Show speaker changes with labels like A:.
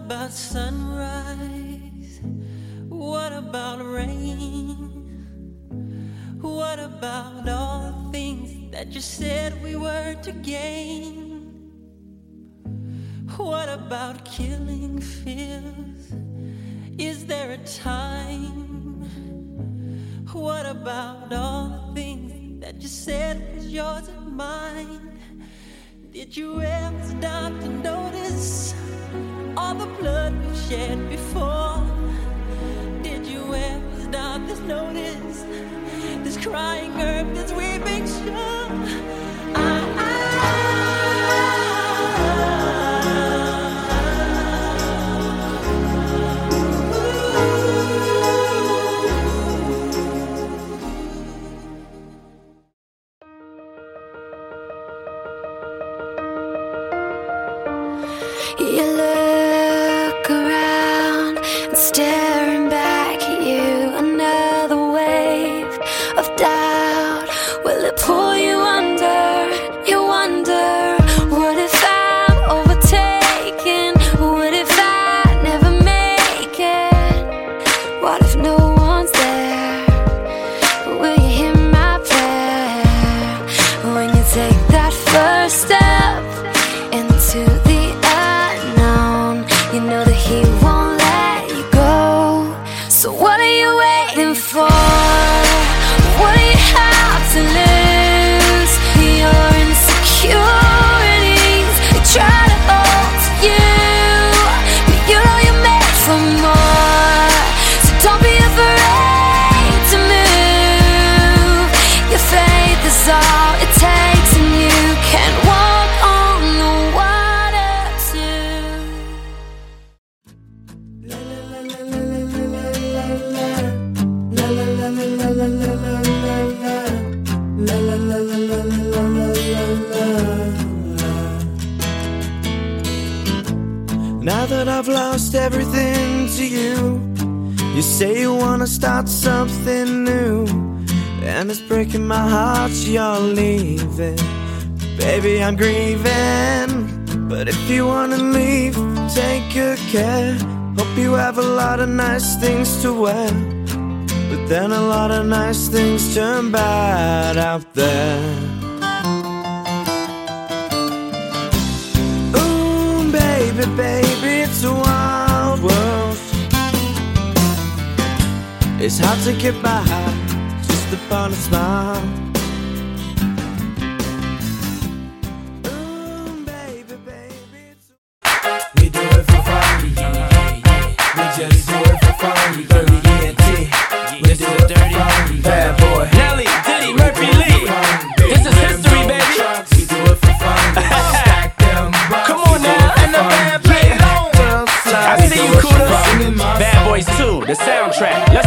A: about sunrise? What about rain? What about all the things that you said we were to gain? What about killing fears? Is there a time? What about all the things that you said was yours and mine? Did you ever stop to notice all the blood we've shed before? Did you ever stop to notice this crying earth, this weeping shore?
B: You look around and staring back at you. Another wave of doubt. Will it pull you under? You wonder, what if I'm overtaken? What if I never make it? What if no one's there? Will you hear my prayer? When you take that first step into the you know that he won't let you go. So what are you waiting for? What do you have to lose? Your insecurities, they try to hold you, but you know you're made for more. So don't be afraid to move. Your faith is all it takes, and you can walk on the water too.
C: Now that I've lost everything to you, you say you wanna start something new, and it's breaking my heart you're leaving. Baby, I'm grieving, but if you wanna leave, take good care. Hope you have a lot of nice things to wear, but then a lot of nice things turn bad out there. Ooh, baby, baby, it's a wild world. It's hard to get by just upon a smile. Ooh, baby, baby, it's
D: we do it for fun, we just do it for fun. Dirty ENT, we do it for fun. Bad boy,
E: Nelly, Diddy, Murphy, Lee. This is history, baby.
D: We do it for fun. Stack them bucks.
E: Come on now, and the band play it on. I see you, Kuda. Bad Boys 2, the soundtrack. Let's